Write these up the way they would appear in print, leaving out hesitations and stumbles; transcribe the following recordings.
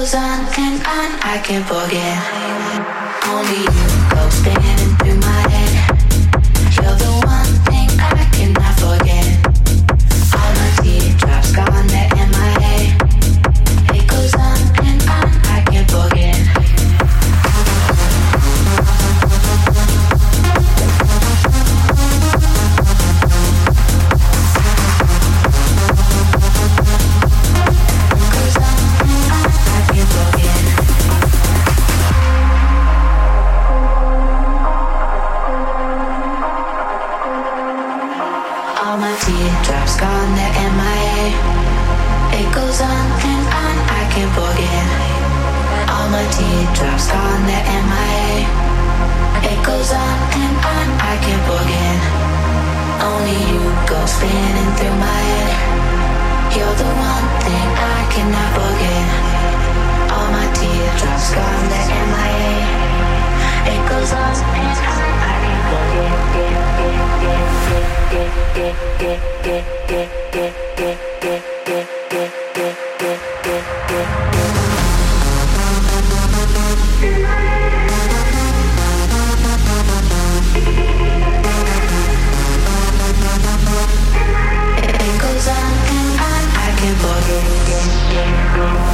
goes on and on, I can't forget. Only you go spinning through my head. You're the one thing I cannot forget. All my teardrops gone, they're in my head. It goes on and on, I can't forget. Teardrops gone, they're in my head. It goes on and on, I can't forget. All my teardrops gone, they're in my head. It goes on and on, I can't forget. Only you go spinning through my head. You're the one thing I cannot forget. All my teardrops gone, they're in my head. It goes on and on, I can't forget. It goes on and on, I can't forget.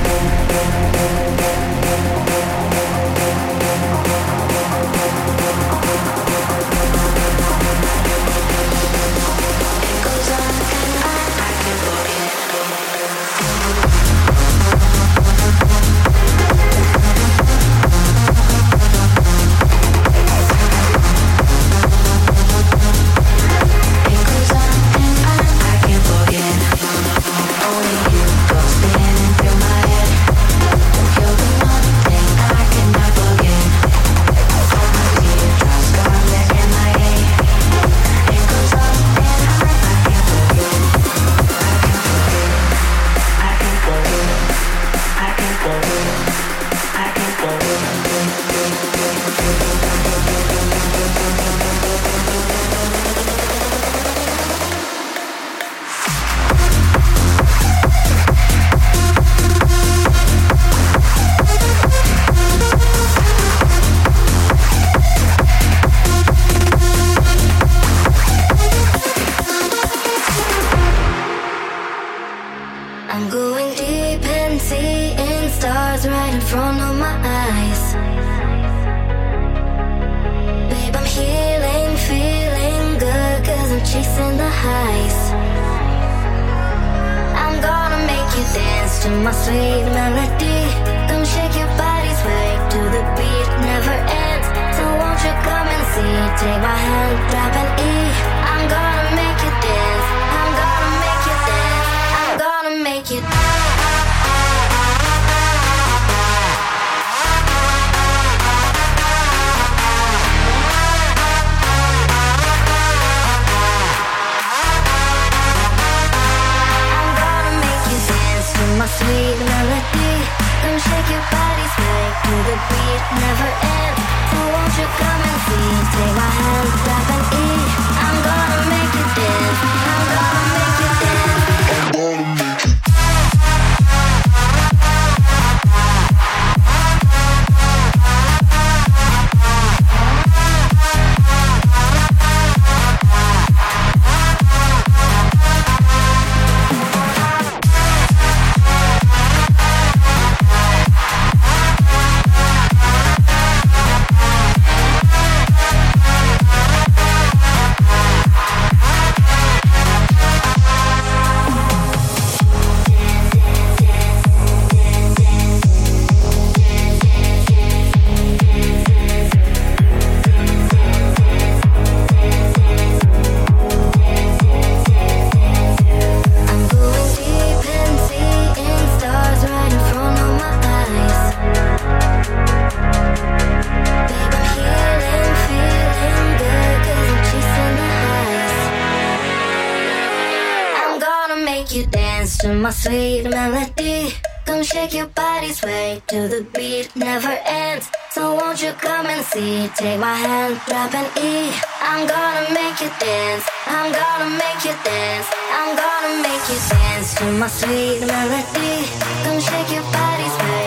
My sweet melody, come shake your body, sway to the beat, never ends. So won't you come and see? Take my hand, grab an E. I'm gonna make you dance. I'm gonna make you dance. I'm gonna make you dance to my sweet melody. Come shake your body, sway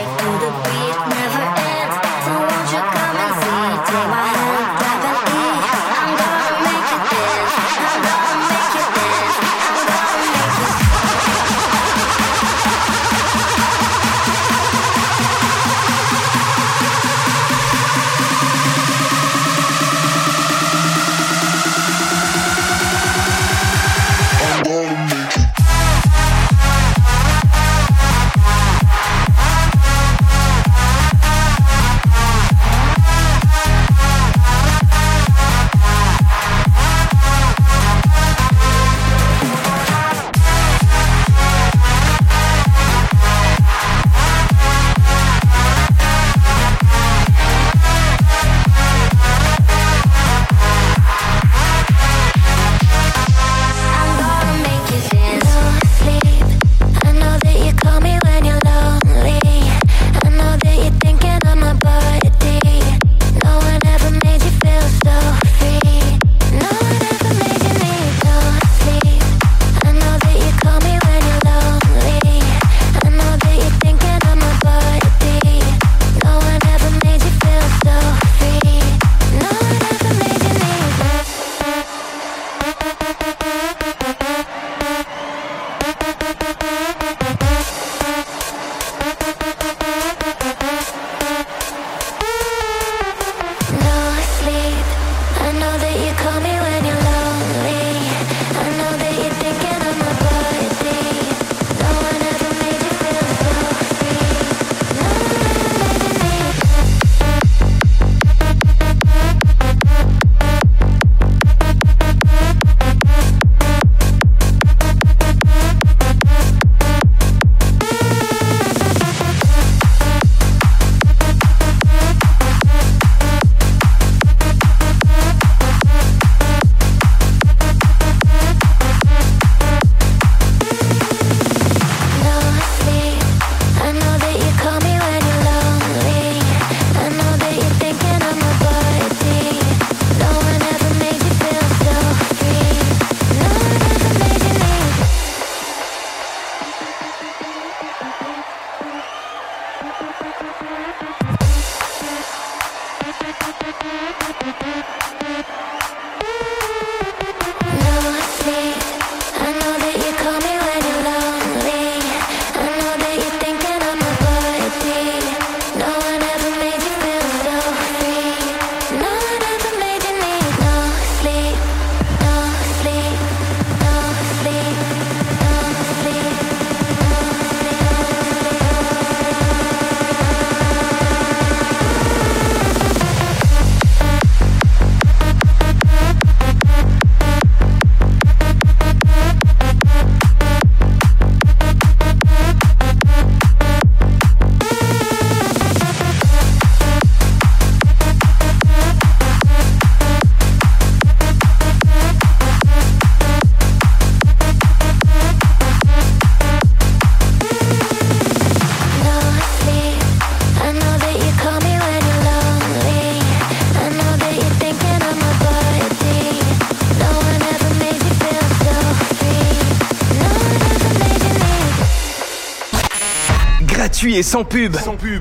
gratuit et sans pub.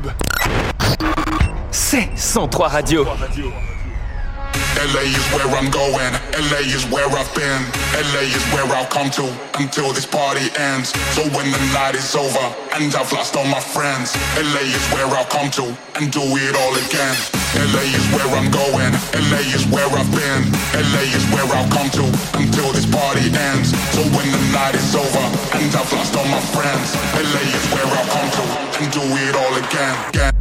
C'est 103 Radio. LA is where I'm going, LA is where I've been, LA is where I'll come to until this party ends. So when the night is over and I've lost all my friends, LA is where I'll come to and do it all again. LA is where I'm going, LA is where I've been, LA is where I'll come to until this party ends. So when the night is over and I've lost all my friends, LA is where I'll come to and do it all again.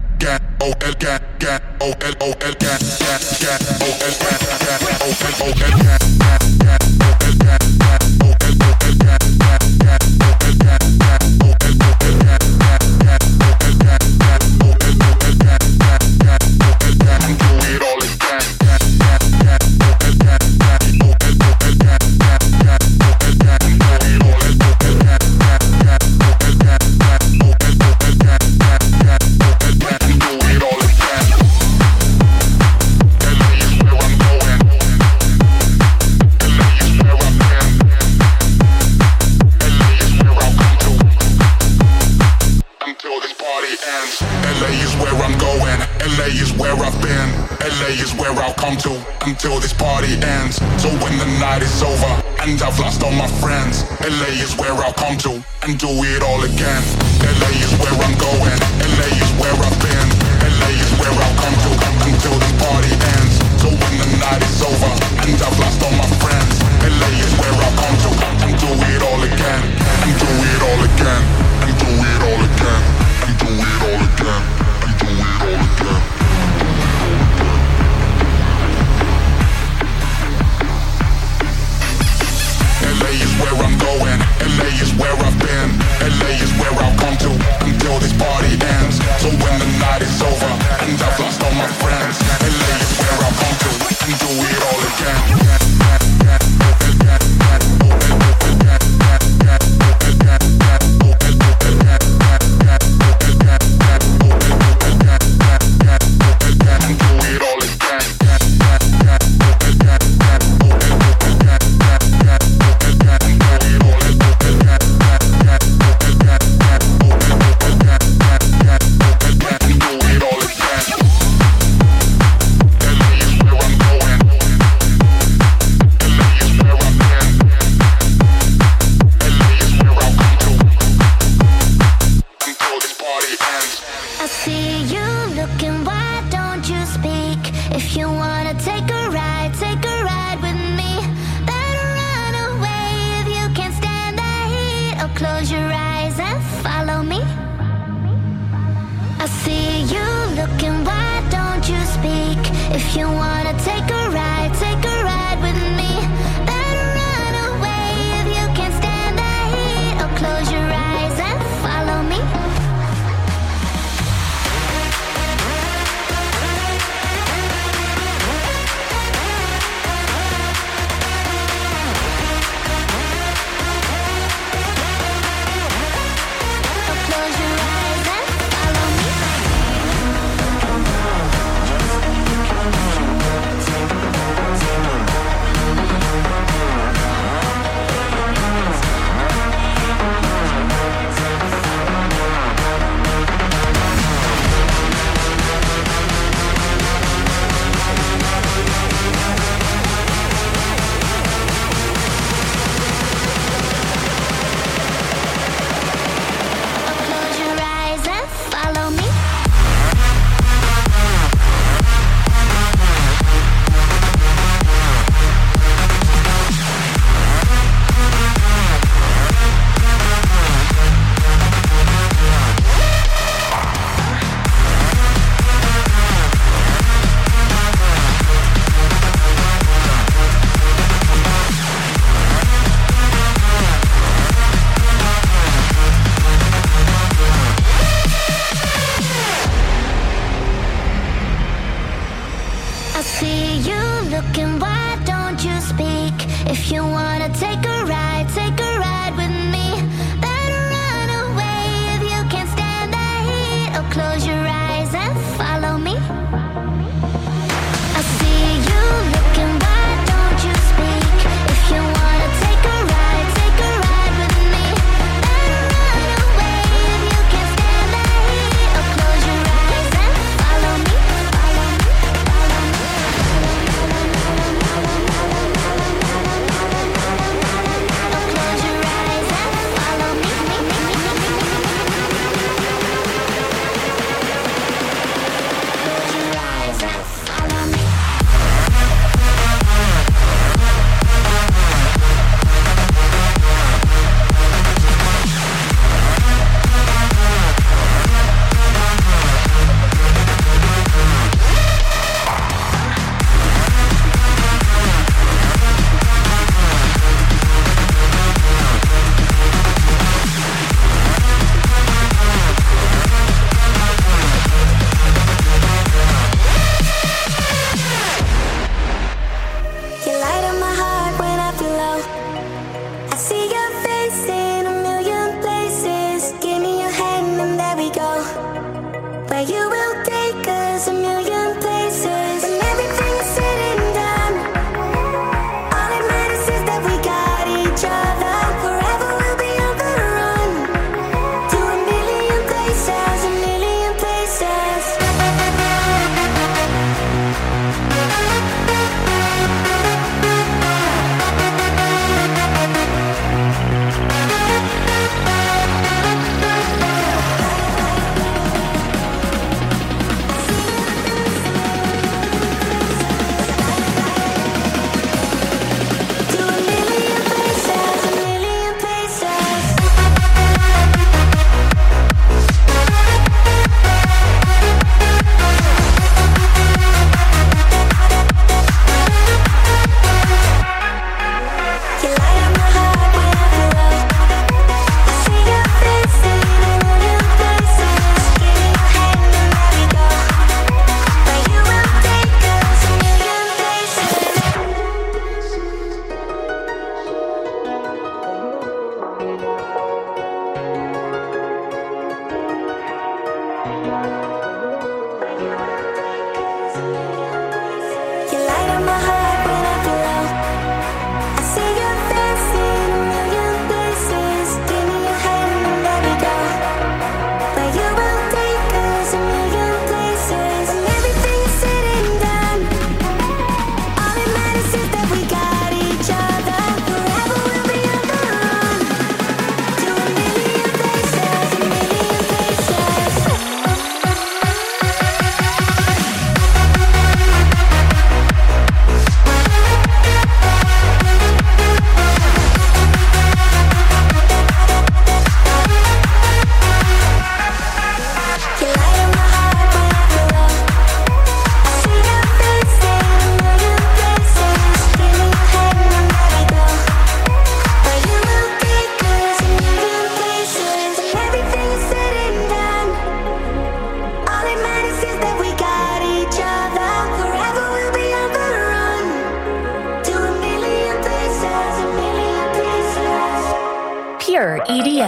Until this party ends. So when the night is over and I've lost all my friends, LA is where I'll come to and do it all again. LA is where I'm going, LA is where I've been, LA is where I'll come to until this party ends. So when the night is over and I've lost all my friends, LA is where I'll come to and do it all again. And do it all again. And do it all again. And do it all again. And do it all again. LA is where I'm going, LA is where I've been, LA is where I'll come to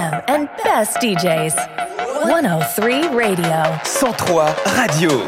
FM and best DJs. 103 Radio. 103 Radio.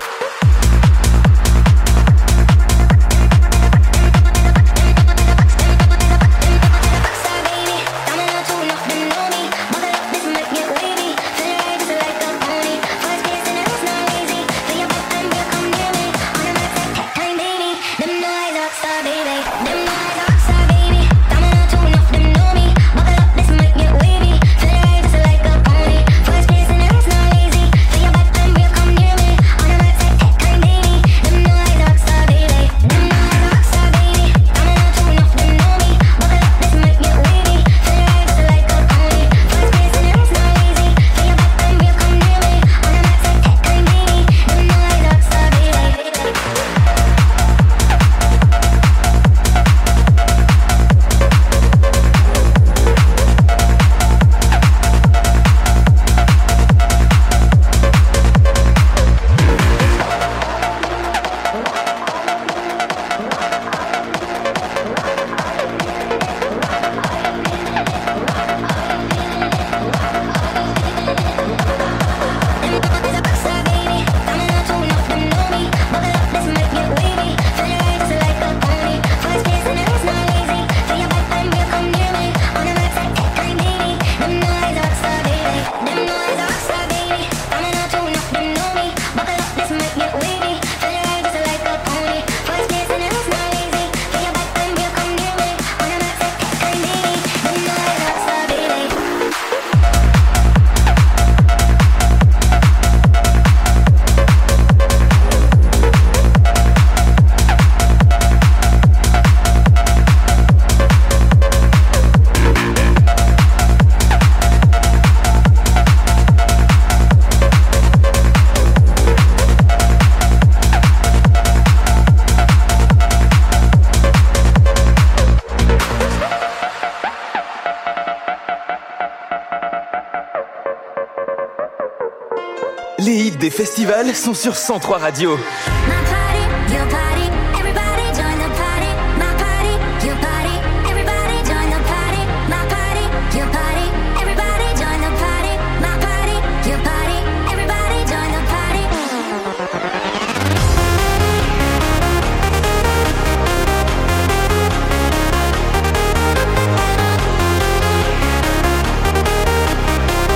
Les hits des festivals sont sur 103 Radio.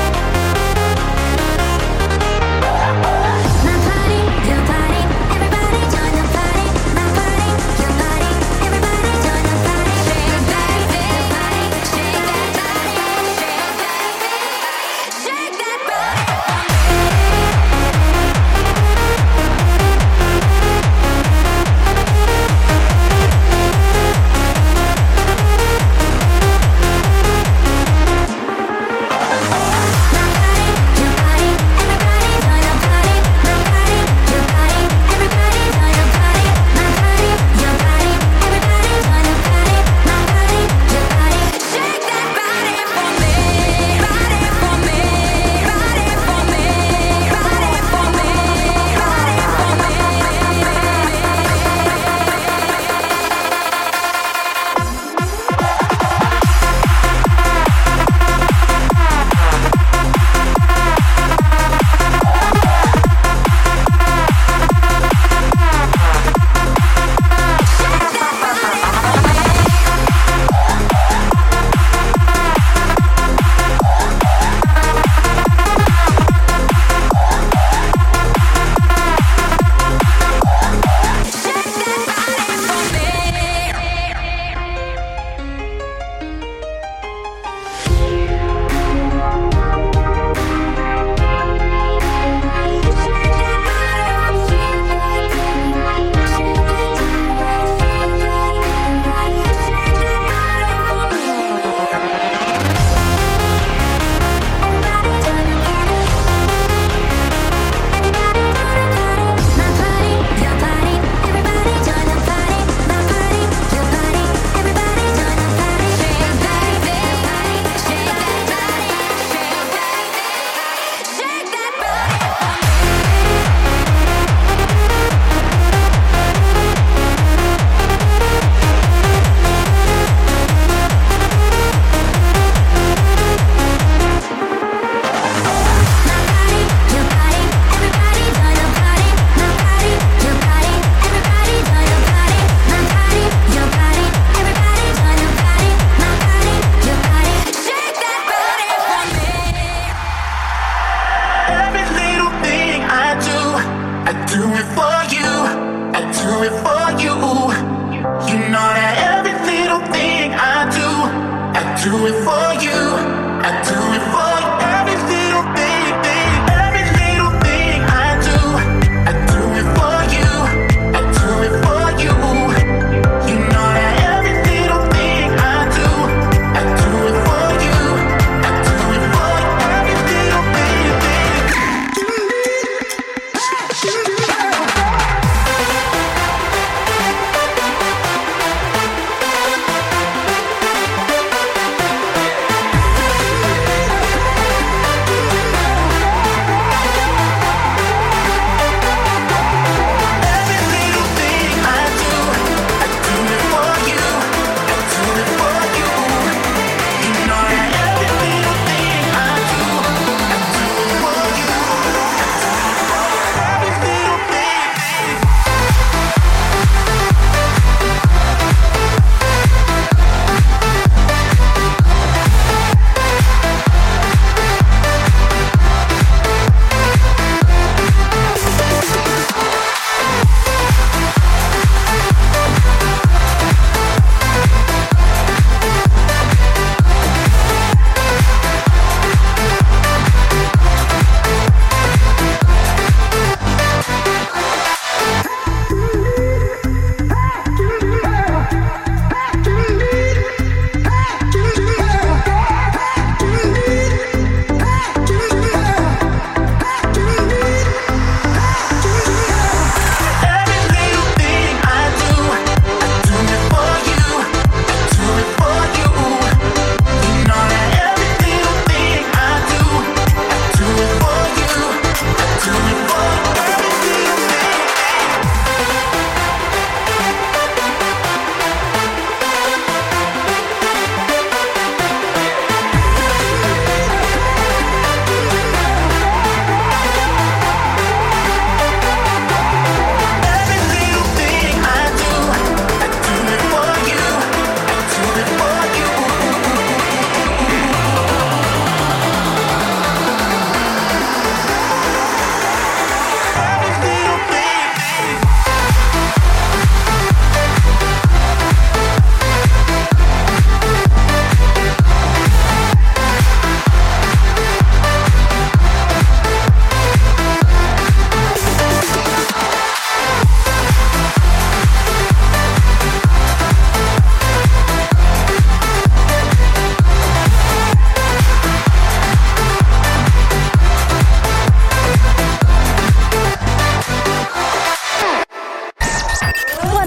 Everybody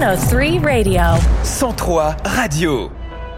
103 Radio. 103 Radio.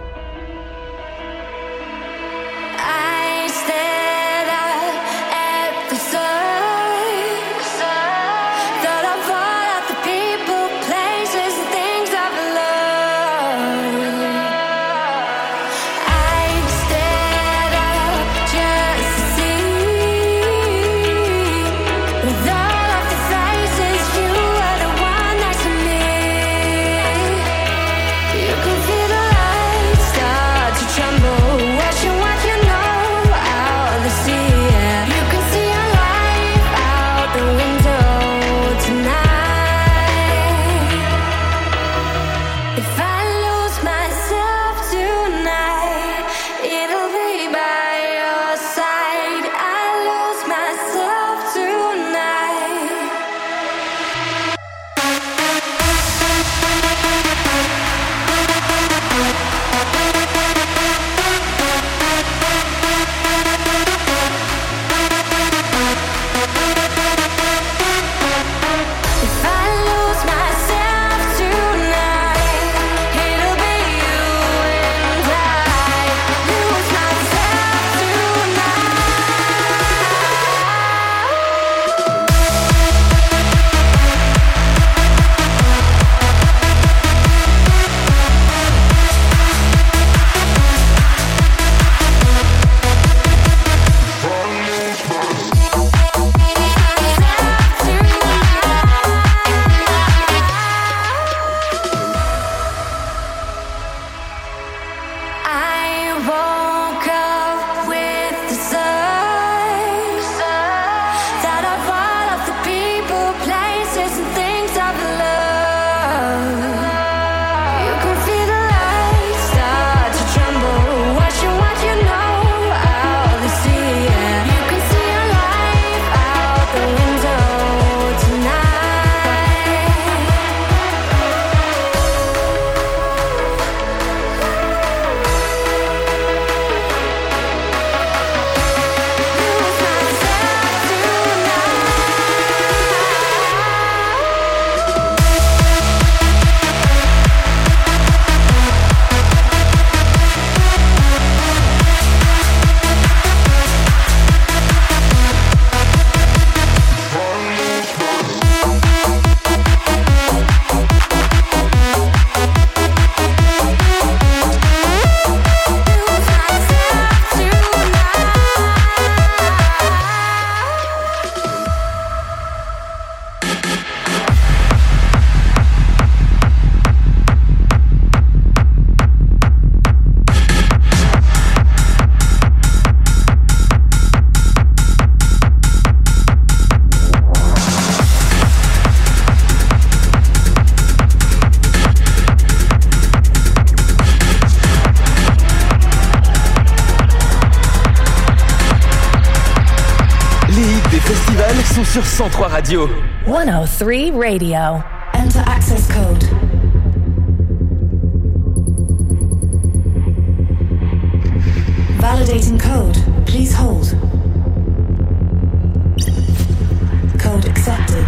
Sont sur 103 Radio. 103 Radio. Enter access code. Validating code. Please hold. Code accepted.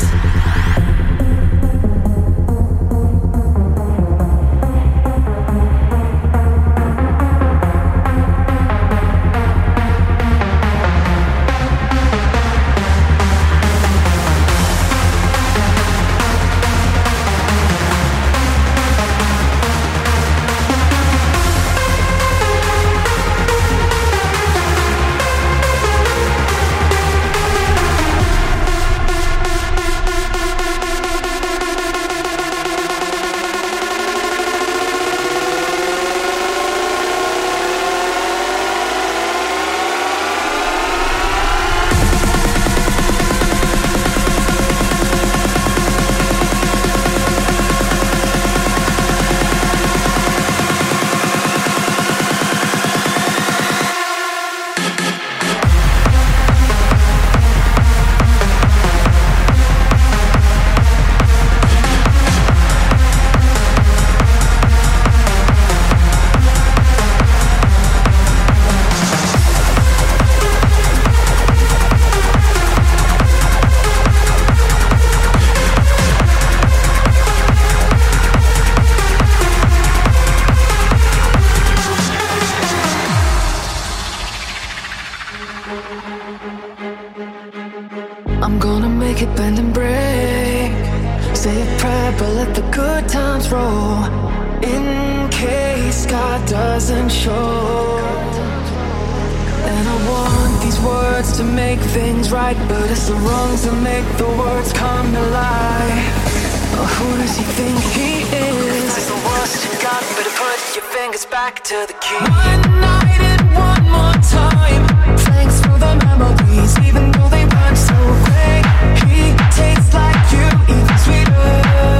I'm gonna make it bend and break. Say a prayer, but let the good times roll. In case God doesn't show. And I want these words to make things right, but it's the wrongs that make the words come to life. Oh, who does he think he is? It's the worst you got, better put your fingers back to the key. One night and one more time. Thanks for the memories, even though they weren't so great. He tastes like you, even sweeter.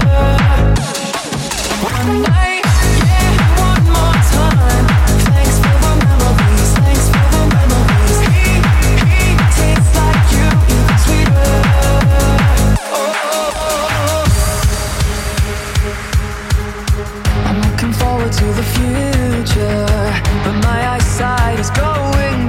One night, yeah, one more time. Thanks for the memories, thanks for the memories. He tastes like you, even sweeter. I'm looking forward to the future, but my eyesight is going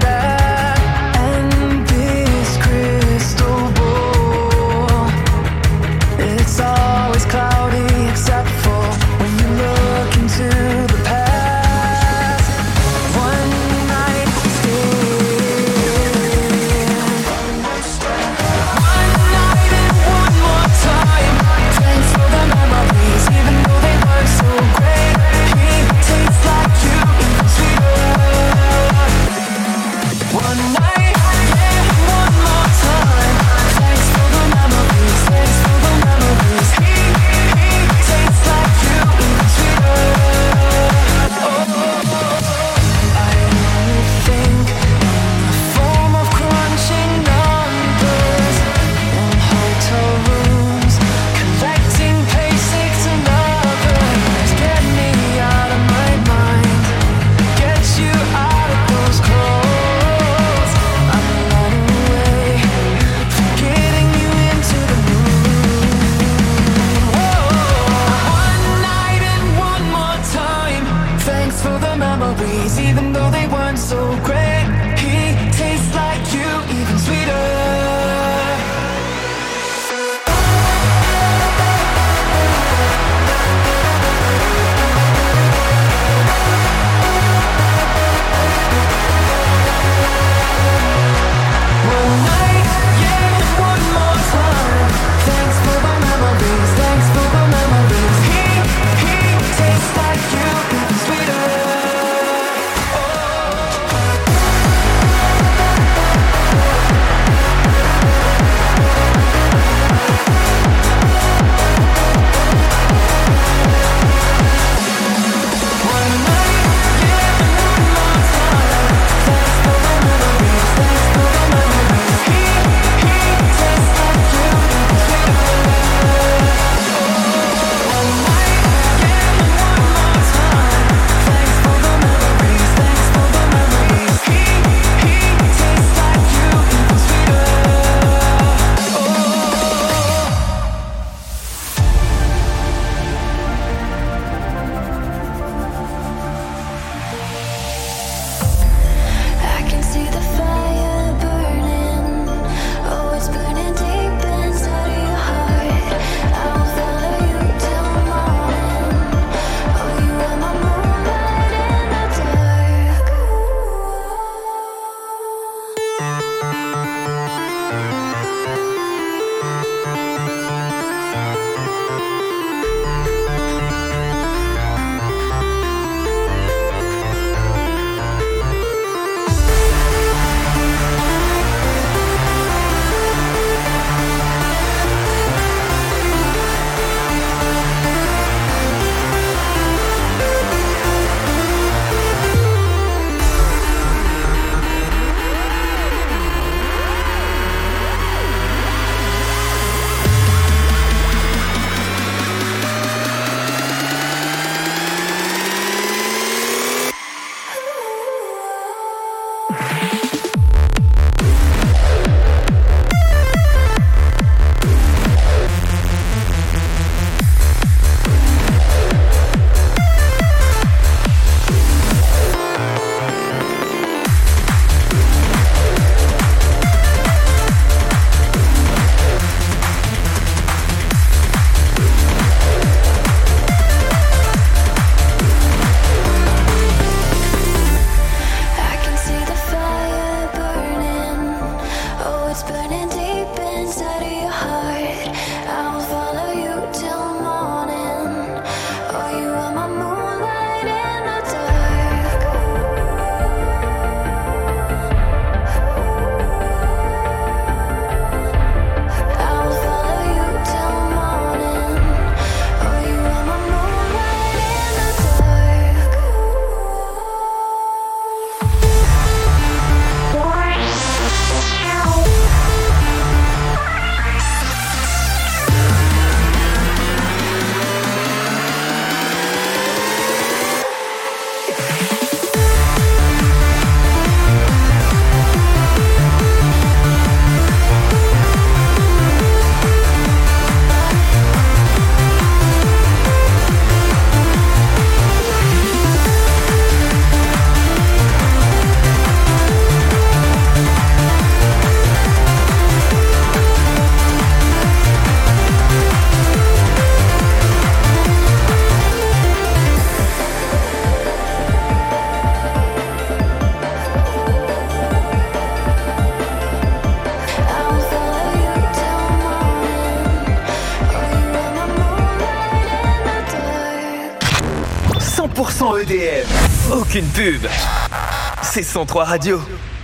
100% EDM. Aucune pub. C'est 103 Radio.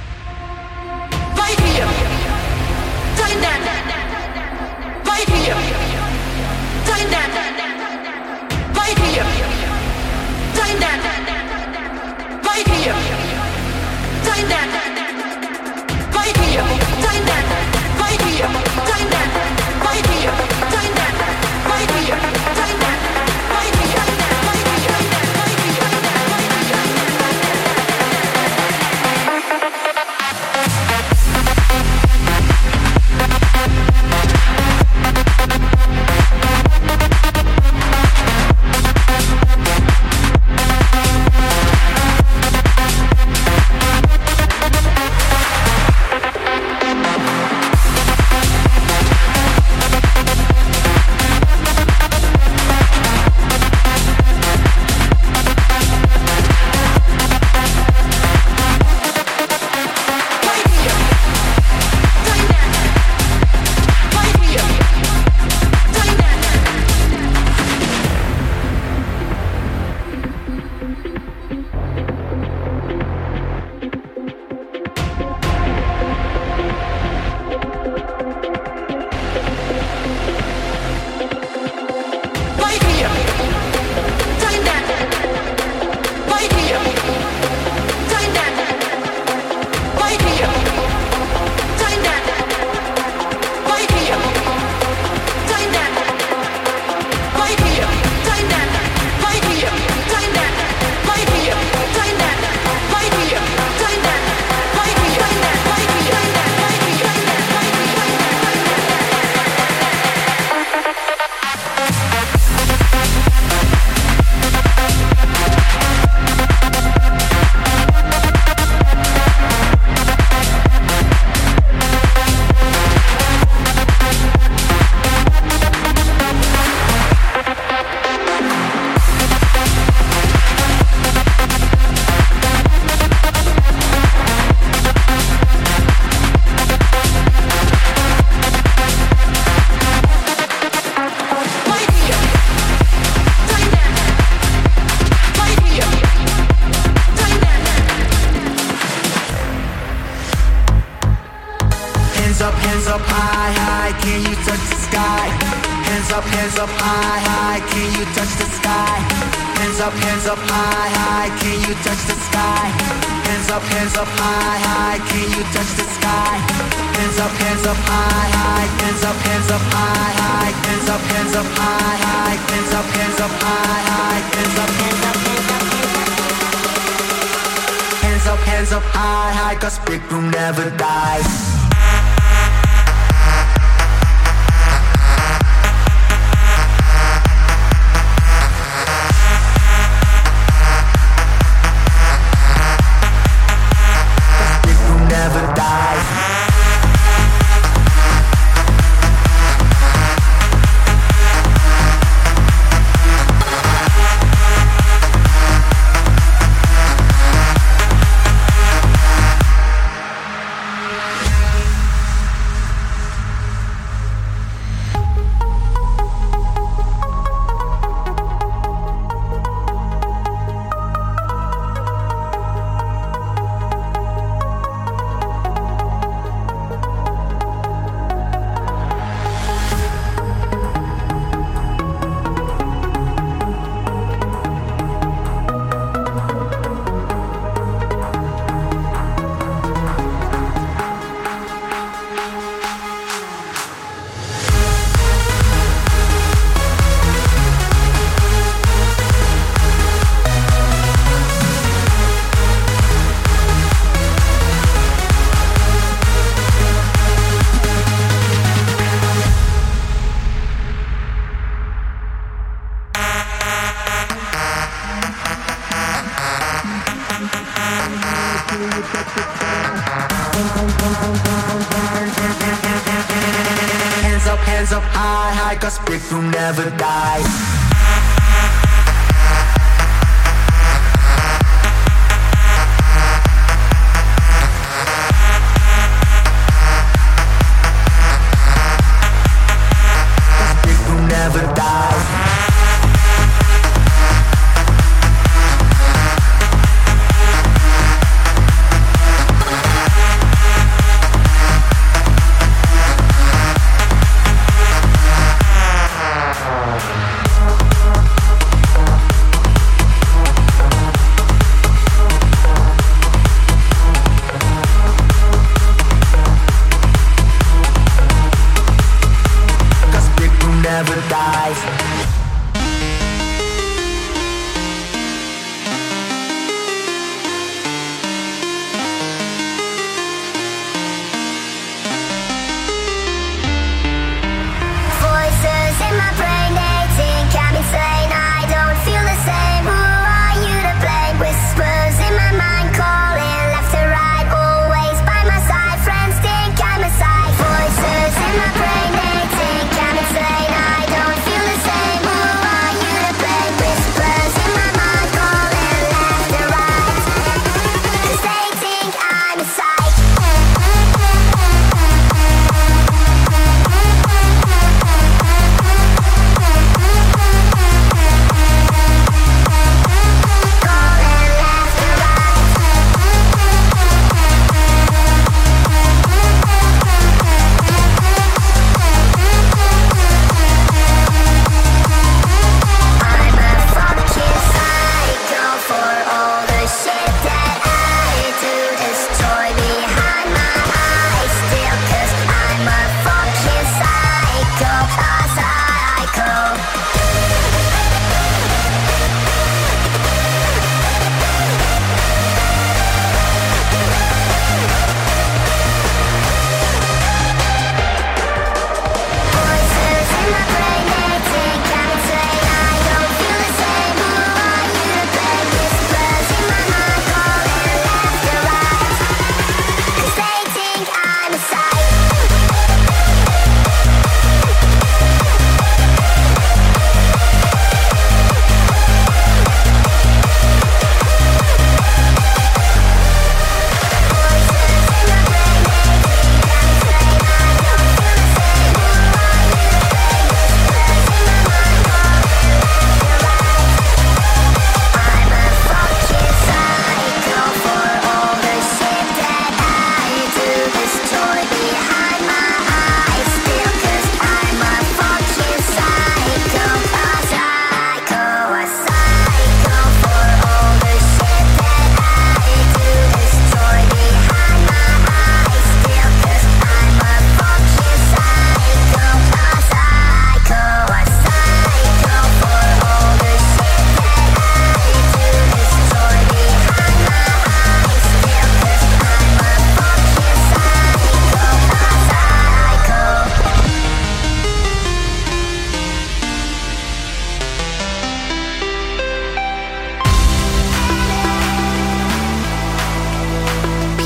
Hands up high, high, 'cause Brick Room never dies. Hands up high, high, 'cause Brick Room never dies. Brick Room never dies.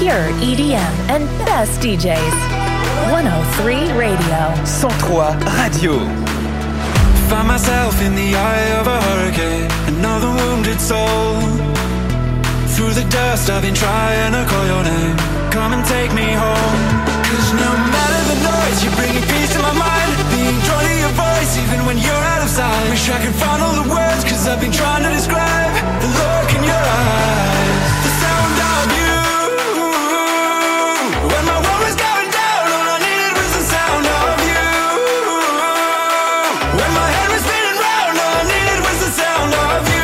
pure EDM and best DJs. 103 Radio. 103 Radio. Find myself in the eye of a hurricane, another wounded soul. Through the dust I've been trying to call your name. Come and take me home. Cause no matter the noise, you're bringing peace to my mind. Being drawn to your voice even when you're out of sight. Wish I could find all the words, cause I've been trying to describe the look in your eyes, the sound of you. When my world was going down, all I needed was the sound of you. When my head was spinning round, all I needed was the sound of you.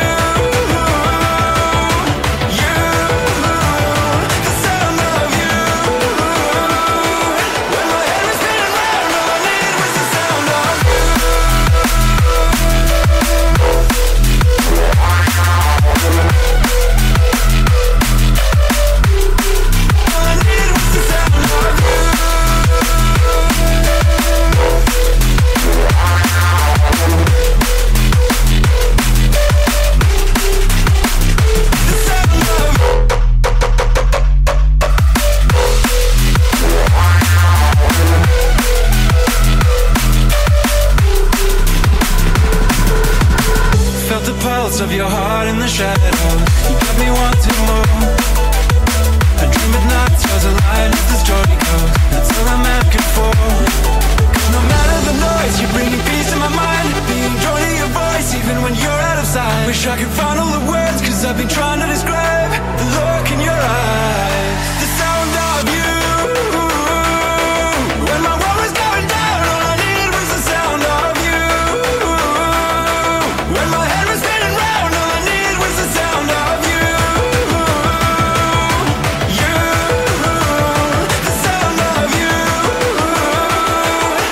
Of your heart in the shadows, you got me wanting more. I dream at nights, was a line as the story goes. That's all I'm asking for. Cause no matter the noise, you're bringing peace to my mind. Being drawn to your voice even when you're out of sight. Wish I could find all the words, cause I've been trying to describe the look in your eyes, the sound of you. When my world was going down, all I needed was the sound of you. When my head was spinning round, all I needed was the sound of you. You, the sound of you.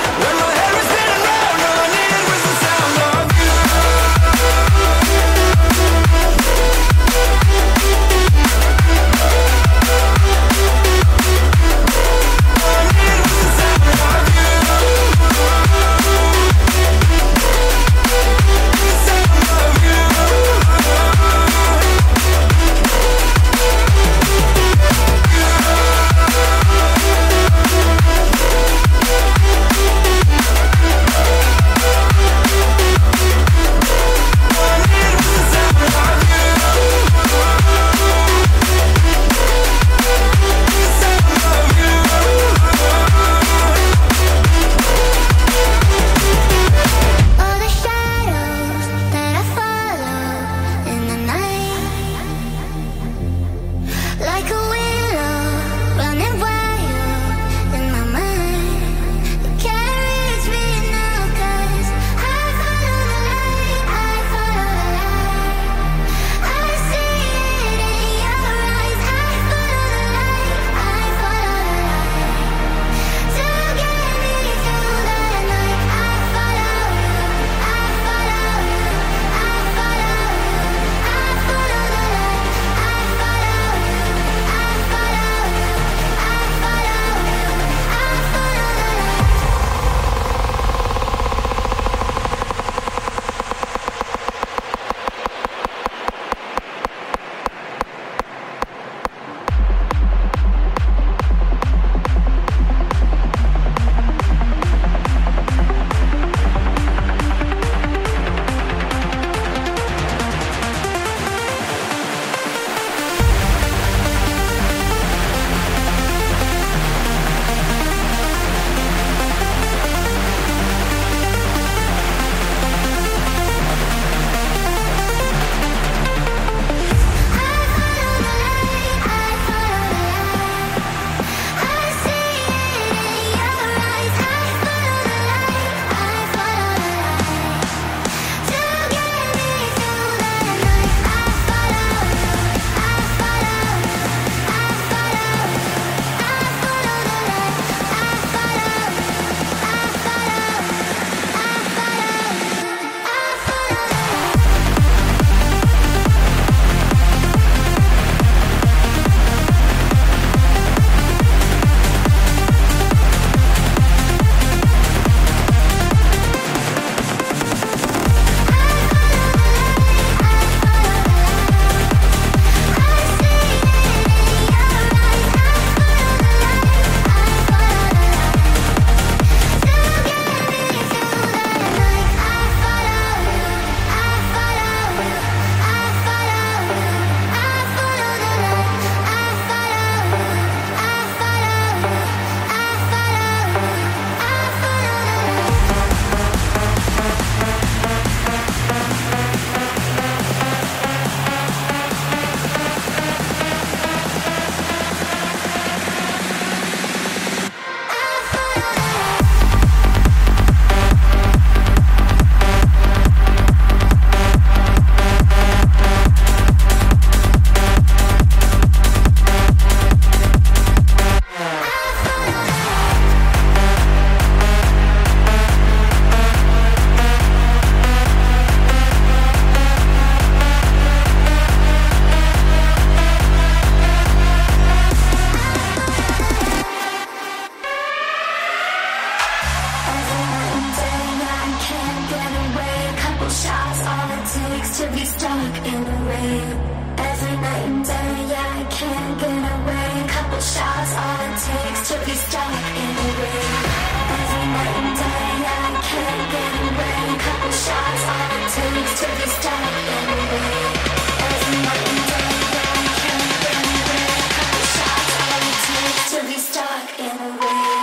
to be stuck in the rain. Every night and day, yeah, I can't get away. Couple shots, all it takes to be stuck in the rain. Every night and day, yeah, I can't get away. Couple shots, all it takes to be stuck in the rain. Every night and day, yeah, I can't get away. Couple shots, all it takes to be stuck in the rain.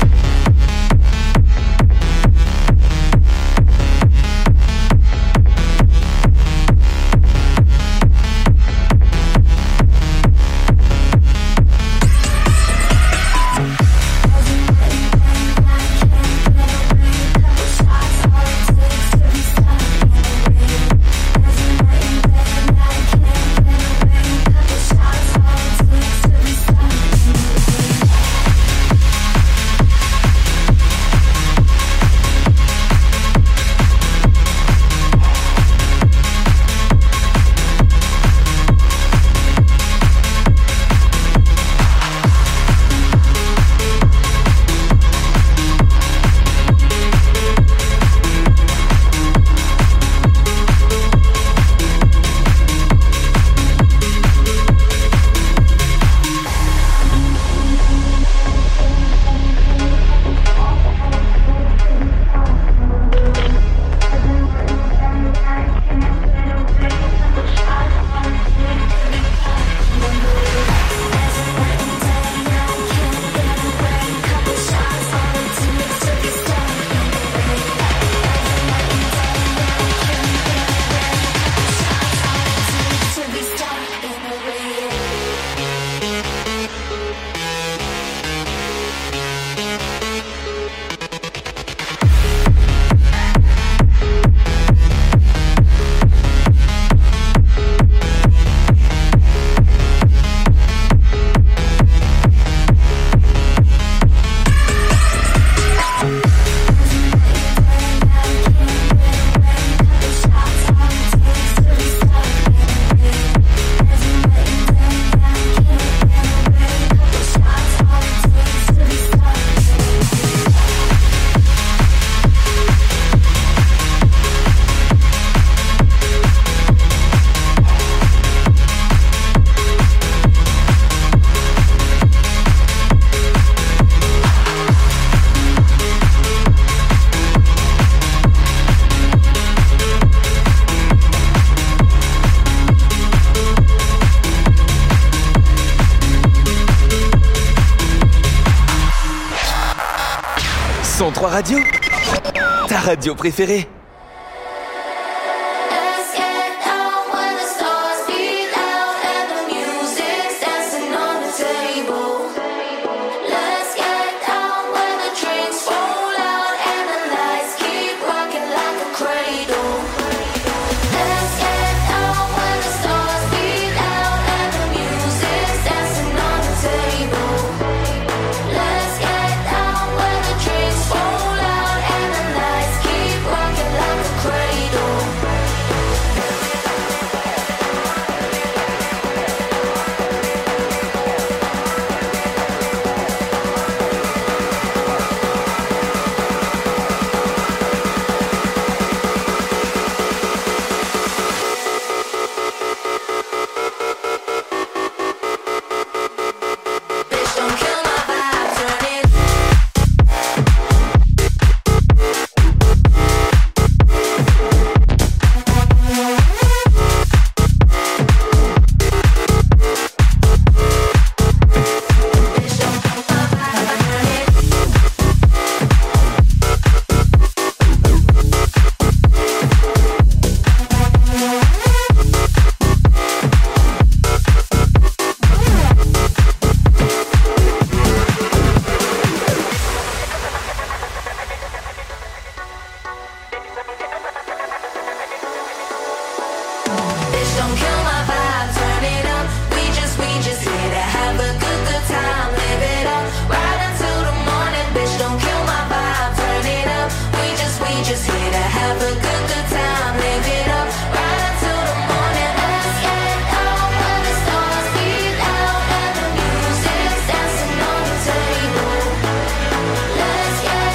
Radio, ta radio préférée.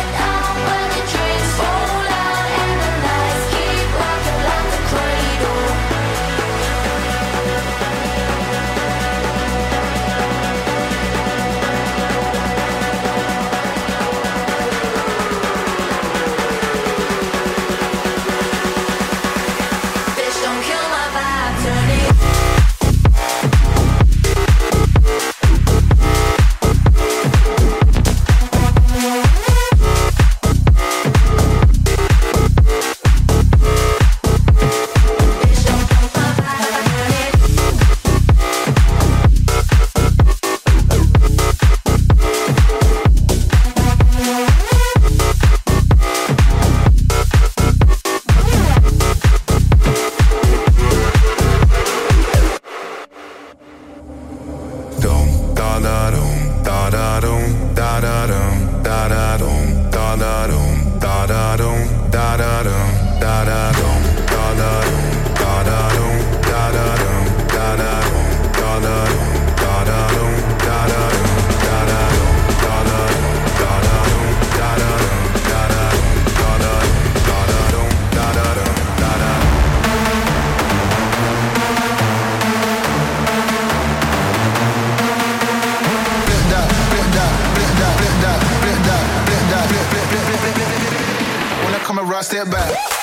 Cradle. da da dum, da da dum, da da dum, da da dum, da da dum, da da dum, da da dum, da da dum, da da dum, da da dum, da da dum, da da dum, da da dum, da da dum, da da dum, da da dum, da da dum, da da dum. When I come around, step back.